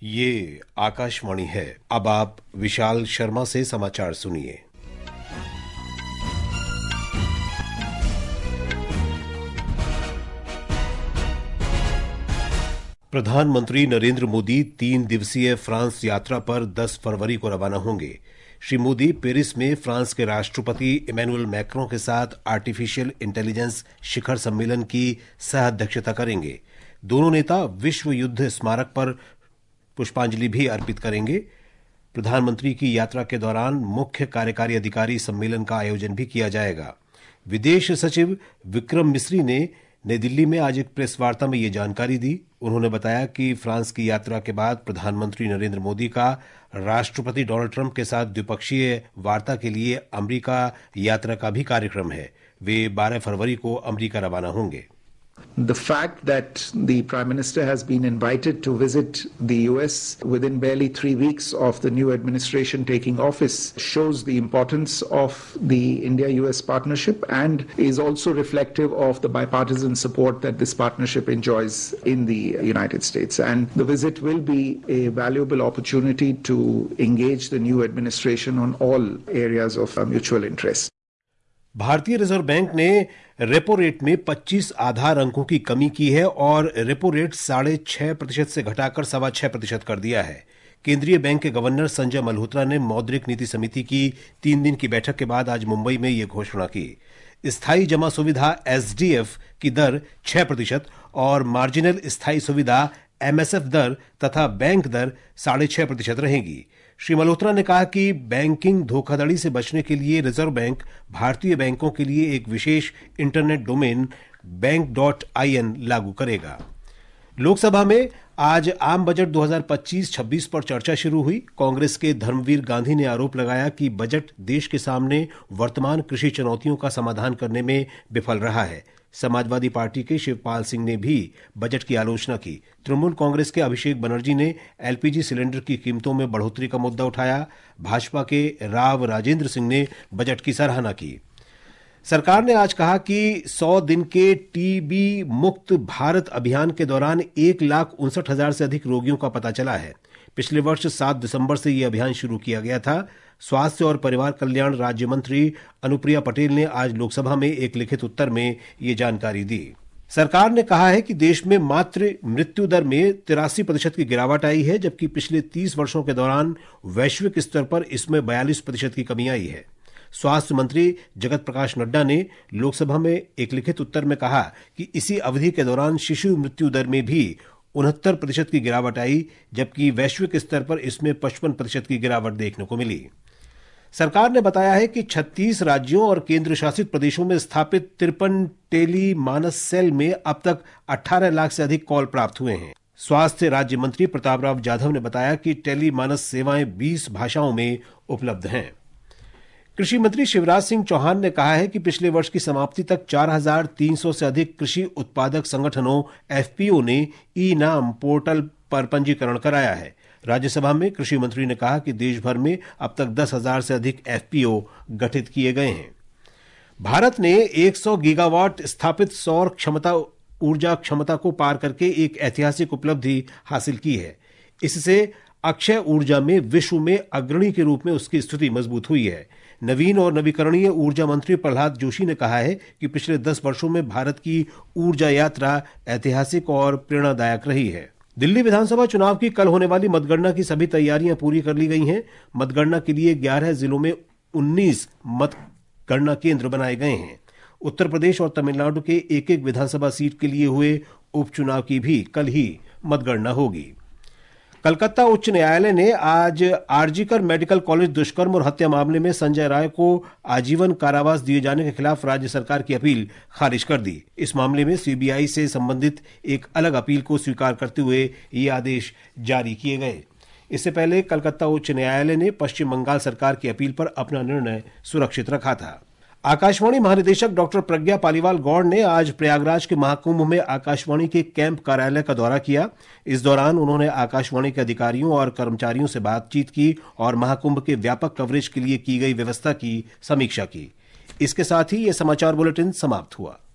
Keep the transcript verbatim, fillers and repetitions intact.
ये आकाशवाणी है। अब आप विशाल शर्मा से समाचार सुनिए। प्रधानमंत्री नरेंद्र मोदी तीन दिवसीय फ्रांस यात्रा पर दस फरवरी को रवाना होंगे। श्री मोदी पेरिस में फ्रांस के राष्ट्रपति इमैनुअल मैक्रों के साथ आर्टिफिशियल इंटेलिजेंस शिखर सम्मेलन की सह अध्यक्षता करेंगे। दोनों नेता विश्व युद्ध स्मारक पर पुष्पांजलि भी अर्पित करेंगे। प्रधानमंत्री की यात्रा के दौरान मुख्य कार्यकारी अधिकारी सम्मेलन का आयोजन भी किया जाएगा। विदेश सचिव विक्रम मिस्री ने नई दिल्ली में आज एक प्रेस वार्ता में ये जानकारी दी। उन्होंने बताया कि फ्रांस की यात्रा के बाद प्रधानमंत्री नरेंद्र मोदी का राष्ट्रपति डोनाल्ड ट्रंप के साथ द्विपक्षीय वार्ता के लिए अमेरिका यात्रा का भी कार्यक्रम है। वे बारह फरवरी को अमेरिका रवाना होंगे। The fact that the Prime Minister has been invited to visit the U S within barely three weeks of the new administration taking office shows the importance of the India-U S partnership and is also reflective of the bipartisan support that this partnership enjoys in the United States. And the visit will be a valuable opportunity to engage the new administration on all areas of mutual interest. भारतीय reserve bank ने repo rate में पच्चीस आधार अंकों की कमी की है और रेपो रेट साढ़े छह प्रतिशत से घटाकर सवा छह प्रतिशत कर दिया है। केंद्रीय बैंक के गवर्नर संजय मल्होत्रा ने मौद्रिक नीति समिति की तीन दिन की बैठक के बाद आज मुंबई में यह घोषणा की। स्थायी जमा सुविधा एसडीएफ की दर छह प्रतिशत और मार्जिनल स्थायी सुविधा एमएसएफ दर तथा बैंक दर साढ़े छह प्रतिशत रहेगी। श्री मल्होत्रा ने कहा कि बैंकिंग धोखाधड़ी से बचने के लिए रिजर्व बैंक भारतीय बैंकों के लिए एक विशेष internet domain bank dot I N लागू करेगा। लोकसभा में आज आम बजट दो हज़ार पच्चीस छब्बीस पर चर्चा शुरू हुई। कांग्रेस के धर्मवीर गांधी ने आरोप लगाया कि बजट देश के सामने वर्तमान कृषि चुनौतियों का समाधान करने में विफल रहा है। समाजवादी पार्टी के शिवपाल सिंह ने भी बजट की आलोचना की। तृणमूल कांग्रेस के अभिषेक बनर्जी ने एलपीजी सिलेंडर की कीमतों में बढ़ोतरी का मुद्दा उठाया। भाजपा के राव राजेंद्र सिंह ने बजट की सराहना की। सरकार ने आज कहा कि सौ दिन के टीबी मुक्त भारत अभियान के दौरान एक लाख उनसठ हजार से अधिक रोगियों का पता चला है। पिछले वर्ष सात दिसंबर से यह अभियान शुरू किया गया था। स्वास्थ्य और परिवार कल्याण राज्य मंत्री अनुप्रिया पटेल ने आज लोकसभा में एक लिखित उत्तर में ये जानकारी दी। सरकार ने कहा है कि देश में मातृ मृत्यु दर में तिरासी प्रतिशत की गिरावट आई है, जबकि पिछले तीस वर्षों के दौरान वैश्विक स्तर पर इसमें बयालीस प्रतिशत की कमी आई है। स्वास्थ्य मंत्री जगत प्रकाश नड्डा ने लोकसभा में एक लिखित उत्तर में कहा कि इसी अवधि के दौरान शिशु मृत्यु दर में भी उनहत्तर प्रतिशत की गिरावट आई, जबकि वैश्विक स्तर पर इसमें पचपन प्रतिशत की गिरावट देखने को मिली। सरकार ने बताया है कि छत्तीस राज्यों और केंद्र शासित प्रदेशों में स्थापित तिरपन टेली मानस सेल में अब तक अठारह लाख से अधिक कॉल प्राप्त हुए हैं। स्वास्थ्य राज्य मंत्री प्रताप राव जाधव ने बताया कि टेली मानस सेवाएं बीस भाषाओं में उपलब्ध हैं। कृषि मंत्री शिवराज सिंह चौहान ने कहा है कि पिछले वर्ष की समाप्ति तक चार हजार तीन सौ से अधिक कृषि उत्पादक संगठनों एफपीओ ने ई नाम पोर्टल पर पंजीकरण कराया है। राज्यसभा में कृषि मंत्री ने कहा कि देश भर में अब तक दस हजार से अधिक एफपीओ गठित किए गए हैं। भारत ने सौ गीगावाट स्थापित सौर क्षमता ऊर्जा क्षमता को पार करके एक ऐतिहासिक उपलब्धि हासिल की है। इससे अक्षय ऊर्जा में विश्व में अग्रणी के रूप में उसकी स्थिति मजबूत हुई है। नवीन और नवीकरणीय ऊर्जा मंत्री प्रहलाद जोशी ने कहा है कि पिछले दस वर्षों में भारत की ऊर्जा यात्रा ऐतिहासिक और प्रेरणादायक रही है। दिल्ली विधानसभा चुनाव की कल होने वाली मतगणना की सभी तैयारियां पूरी कर ली गई हैं। मतगणना के लिए ग्यारह जिलों में उन्नीस मतगणना केंद्र बनाए गए हैं। उत्तर प्रदेश और तमिलनाडु के एक एक विधानसभा सीट के लिए हुए उपचुनाव की भी कल ही मतगणना होगी। कलकत्ता उच्च न्यायालय ने आज आरजीकर मेडिकल कॉलेज दुष्कर्म और हत्या मामले में संजय राय को आजीवन कारावास दिए जाने के खिलाफ राज्य सरकार की अपील खारिज कर दी। इस मामले में सीबीआई से संबंधित एक अलग अपील को स्वीकार करते हुए ये आदेश जारी किए गए। इससे पहले कलकत्ता उच्च न्यायालय ने पश्चिम बंगाल सरकार की अपील पर अपना निर्णय सुरक्षित रखा था। आकाशवाणी महानिदेशक डॉक्टर प्रज्ञा पालीवाल गौड़ ने आज प्रयागराज के महाकुंभ में आकाशवाणी के कैंप कार्यालय का दौरा किया। इस दौरान उन्होंने आकाशवाणी के अधिकारियों और कर्मचारियों से बातचीत की और महाकुंभ के व्यापक कवरेज के लिए की गई व्यवस्था की समीक्षा की। इसके साथ ही यह समाचार बुलेटिन समाप्त हुआ।